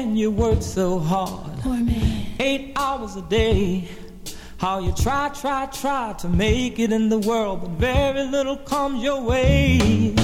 man, you work so hard. Poor man. 8 hours a day. How you try to make it in the world, but very little comes your way.